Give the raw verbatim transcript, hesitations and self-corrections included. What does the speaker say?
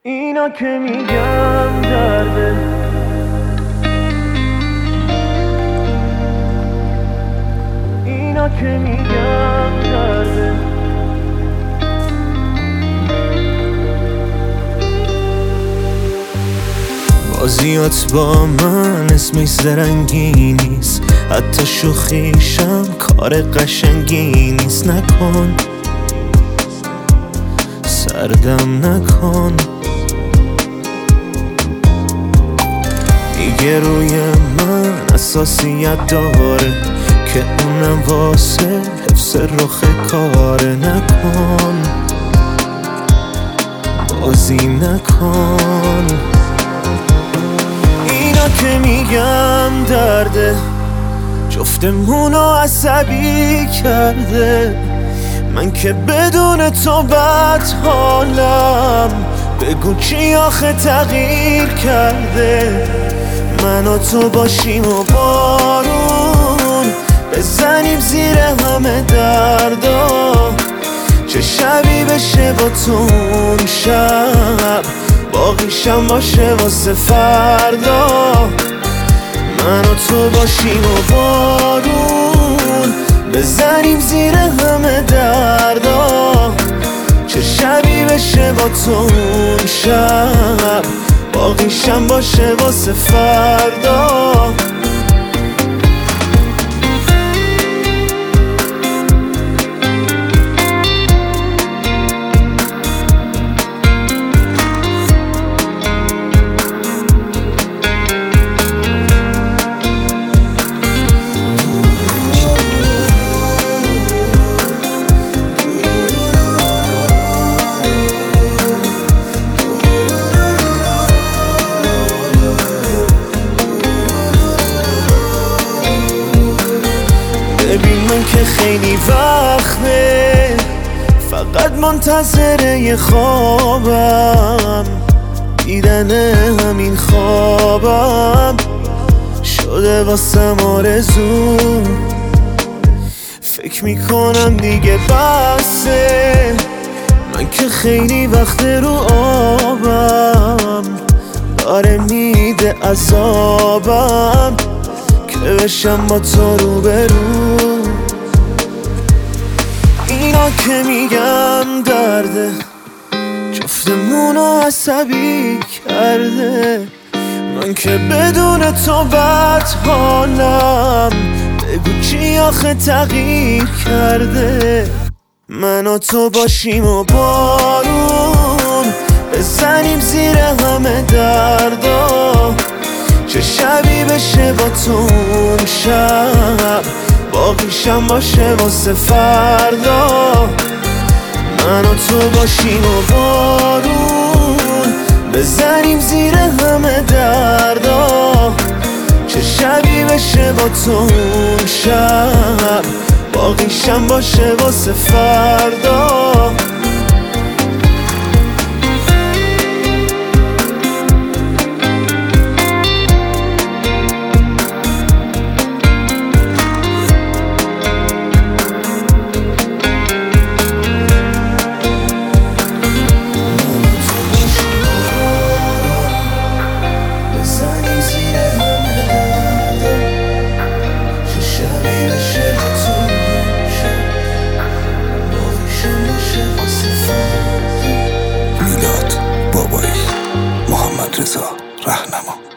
اینا که میگم درده، اینا که میگم درده. بازیات با من اسمش زرنگی نیست، حتی شوخیشم کار قشنگی نیست. نکن سردم نکن، میگه روی من اساسیت داره که اونم واسه حفظ رخ کاره. نکن بازی نکن، اینا که میگم درده، جفتمونو عصبی کرده. من که بدون تو بد حالم، بگو چی آخه تغییر کرده. من و تو باشیم و بارون بزنیم زیر همه دردا، چه شبی بشه با تو اون شب، باقیشم باشه واسه فردا. من و تو باشیم و بارون بزنیم زیر همه دردا، چه شبی بشه با تو اون شب، باقیشم باشه واسه فردا. ببین من که خیلی وقته فقط منتظر یه خوابم، دیدن همین خوابم شده واسم آرزو. فکر میکنم دیگه بسه، من که خیلی وقت رو آبم، داره میده عذابم که بشم با تو رو برو. اینا که میگم درده، جفتمونو عصبی کرده. من که بدون تو بد حالم، بگو چی آخه تغییر کرده. من و تو باشیم و بارون بزنیم زیر همه دردا، چه شبی بشه با تو اون شب، باقیشم باشه واسه فردا. من و تو باشیم و بارون بزنیم زیر همه دردا، چه شبی بشه با تو اون شب، باقیشم باشه واسه فردا. رضا رهنما.